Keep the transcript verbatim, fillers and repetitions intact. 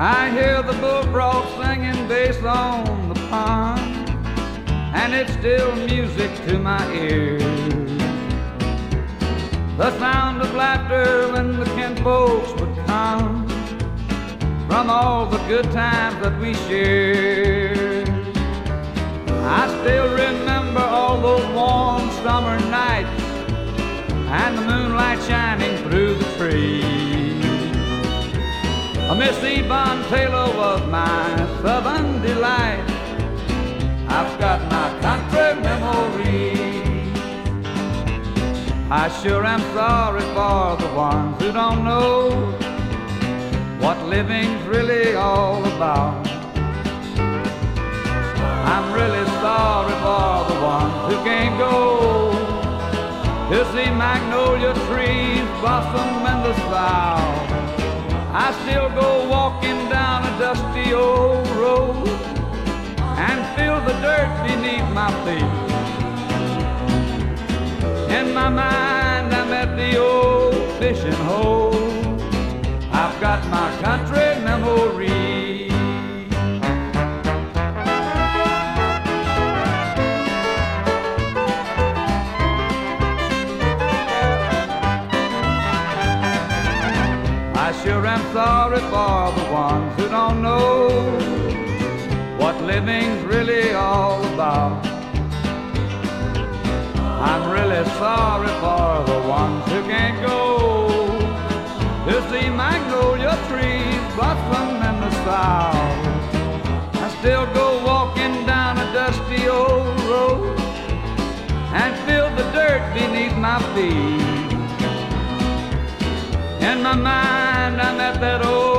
I hear the bullfrog singing bass on the pond, and it's still music to my ears. The sound of laughter when the kinfolks would come from all the good times that we shared. I still remember all those warm summer nights and the moonlight shining through the trees. Miss Yvonne Taylor was my southern delight. I've got my country memories. I sure am sorry for the ones who don't know what living's really all about. I'm really sorry for the ones who can't go to see magnolia trees blossom in the south. I still go walking down a dusty old road and feel the dirt beneath my feet. In my mind I'm at the old fishing hole. I've got my country memories. I sure am sorry for the ones who don't know what living's really all about. I'm really sorry for the ones who can't go to see magnolia trees blossom in the south. I still go walking down a dusty old road and feel the dirt beneath my feet. In my mind I'm at that old